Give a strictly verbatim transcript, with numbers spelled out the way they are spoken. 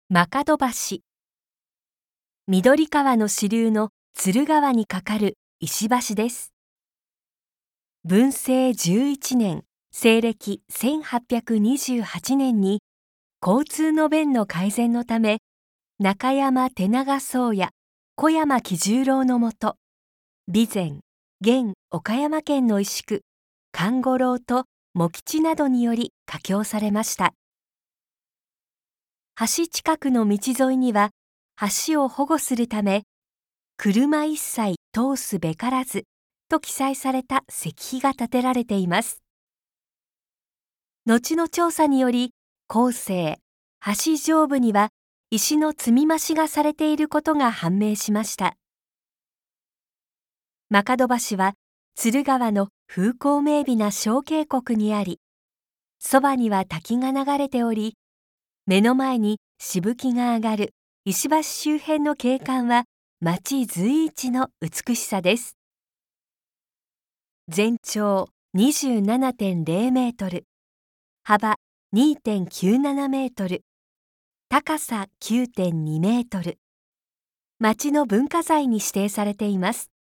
間門橋。緑川の支流の鶴川に架かる石橋です。文政じゅういちねん、西暦せんはっぴゃくにじゅうはちねんに交通の便の改善のため、中山手長宗や小山喜十郎のもと、備前、現岡山県の石工、勘五郎と茂吉などにより架橋されました。橋近くの道沿いには、橋を保護するため、車一切通すべからずと記載された石碑が建てられています。後の調査により、後世、橋上部には石の積み増しがされていることが判明しました。間門橋は鶴川の風光明媚な小渓谷にあり、そばには滝が流れており、目の前にしぶきが上がる石橋周辺の景観は町随一の美しさです。全長 にじゅうななてんゼロ メートル、幅 にてんきゅうなな メートル、高さ きゅうてんに メートル。町の文化財に指定されています。